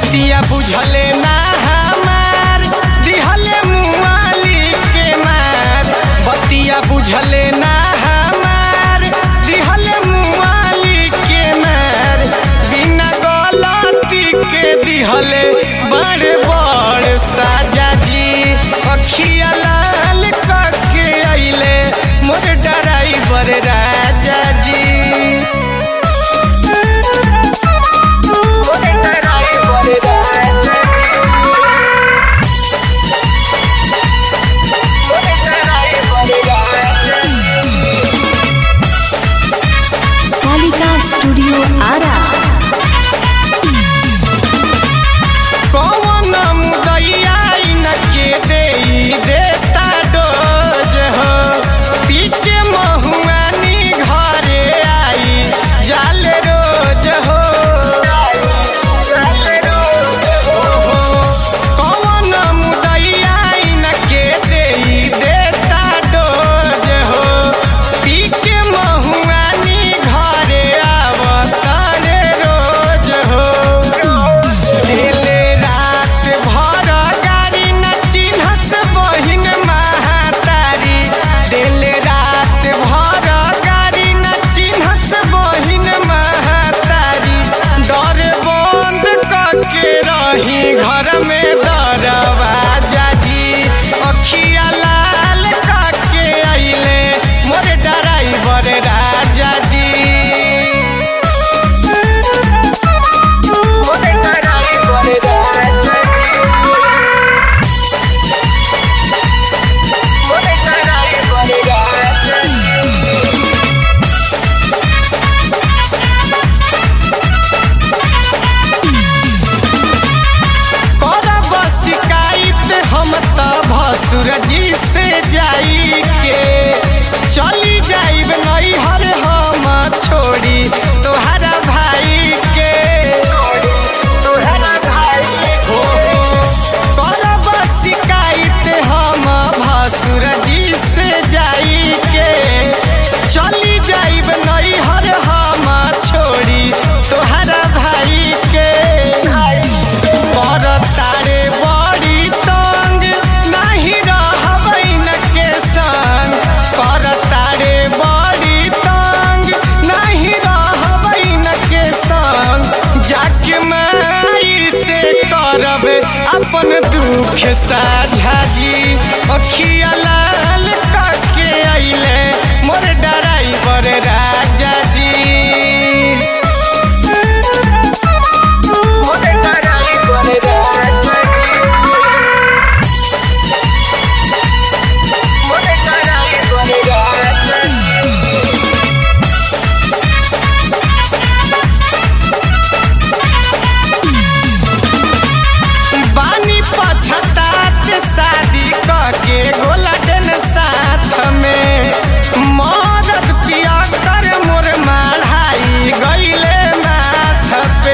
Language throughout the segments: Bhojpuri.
बतिया बुझले ना हमार दिहले मुआली के मार बतिया बुझले ना हमार दिहले मुआली के मार बिना गलती के दिहले बड़े बड़ साजा जी अखिया लाल करके अइले मोर ड्राइवर राजा जी स्टूडियो आरा कौन मुदैया इनके देता डोज हो पी के महुआनी घरे आई जाल रोज हो कौन मुदैया इनके देता डोज हो पी के महुआनी घरे आवतारे रोज हो दिले रात भर गाड़ी न चिन्हस बहिन महातारी दिले रात भर गाड़ी न चिन्हस बहिन महातारी डर बंद करके रही घर में दरवाजा जी अखिया लाल करके अइले मोर ड्राइवर राजा जी हम त भसुर जी से जाई के चली जाइब नैहर हम छोड़ी तोहरा भाई के करब शिकायत हम भसुर जी से जाई के चली जाइब नैहर हम छोड़ी तोहरा भाई के पर तारे बड़ी तंग नहीं रहबैन के संग कर तारे बड़ी तंग नहीं रहबैन के संग जाके माई से करब अपन दुख साझा जी अखिया लाल करके अइले मोर ड्राइवर राजा जी शादी करके गोल्डन साथ में मदद पिया कर मोर माढ़ाई गईले माथ पे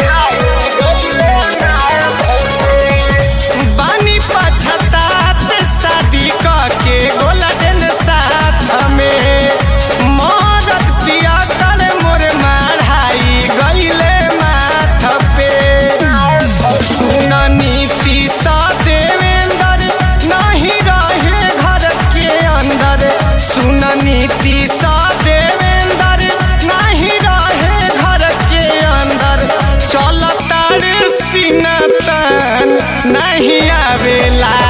बानी पछतात शादी करके गोल्डन साथ में मदद पिया कर मोर माढ़ाई गईले माथ पे सुन नीति सा सुन नीति सा देवेंदर नहीं रहे घर के अंदर चलता रे सीना तन नहीं आवेला।